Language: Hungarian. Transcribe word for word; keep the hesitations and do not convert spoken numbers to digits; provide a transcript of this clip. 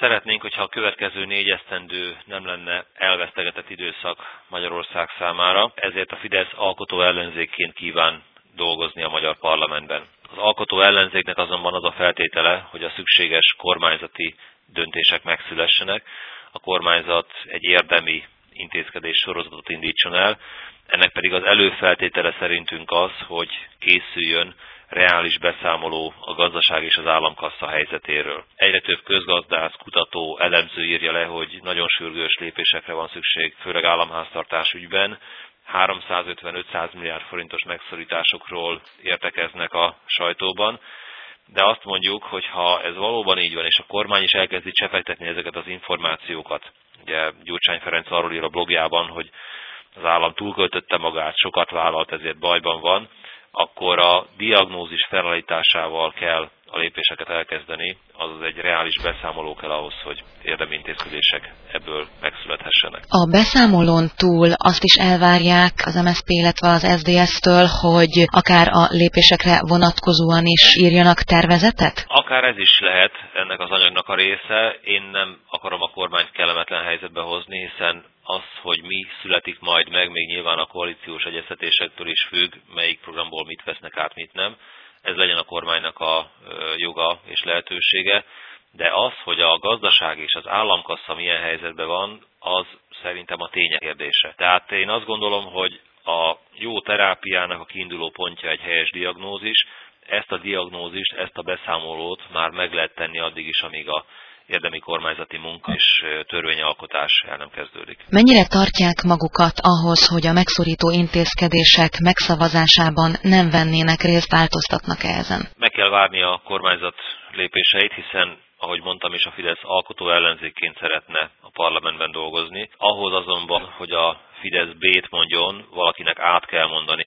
Szeretnénk, hogyha a következő négy esztendő nem lenne elvesztegetett időszak Magyarország számára, ezért a Fidesz alkotó ellenzékként kíván dolgozni a magyar parlamentben. Az alkotó ellenzéknek azonban az a feltétele, hogy a szükséges kormányzati döntések megszülessenek, a kormányzat egy érdemi intézkedés sorozatot indítson el, ennek pedig az előfeltétele szerintünk az, hogy készüljön reális beszámoló a gazdaság és az államkassa helyzetéről. Egyre több közgazdász, kutató, elemző írja le, hogy nagyon sürgős lépésekre van szükség, főleg államháztartás ügyben. háromszázötven-ötszáz milliárd forintos megszorításokról értekeznek a sajtóban, de azt mondjuk, hogy ha ez valóban így van, és a kormány is elkezdi csepegtetni ezeket az információkat, ugye Gyurcsány Ferenc arról ír a blogjában, hogy az állam túlköltötte magát, sokat vállalt, ezért bajban van, akkor a diagnózis felállításával kell a lépéseket elkezdeni, azaz egy reális beszámoló kell ahhoz, hogy érdemi intézkedések ebből megszülethessenek. A beszámolón túl azt is elvárják az em es zé pé, illetve az es zé dé es-től, hogy akár a lépésekre vonatkozóan is írjanak tervezetet? Akár ez is lehet ennek az anyagnak a része. Én nem akarom a kormányt kellemetlen helyzetbe hozni, hiszen az, hogy mi születik majd meg, még nyilván a koalíciós egyeztetésektől is függ, melyik programból mit vesznek át, mit nem. Ez legyen a kormánynak a joga és lehetősége, de az, hogy a gazdaság és az államkassa milyen helyzetben van, az szerintem a tények kérdése. Tehát én azt gondolom, hogy a jó terápiának a kiinduló pontja egy helyes diagnózis, ezt a diagnózist, ezt a beszámolót már meg lehet tenni addig is, amíg a érdemi kormányzati munka és törvényalkotás el nem kezdődik. Mennyire tartják magukat ahhoz, hogy a megszorító intézkedések megszavazásában nem vennének részt, változtatnak-e ezen? Meg kell várni a kormányzat lépéseit, hiszen, ahogy mondtam is, a Fidesz alkotó ellenzékként szeretne a parlamentben dolgozni. Ahhoz azonban, hogy a Fidesz B-t mondjon, valakinek át kell mondani.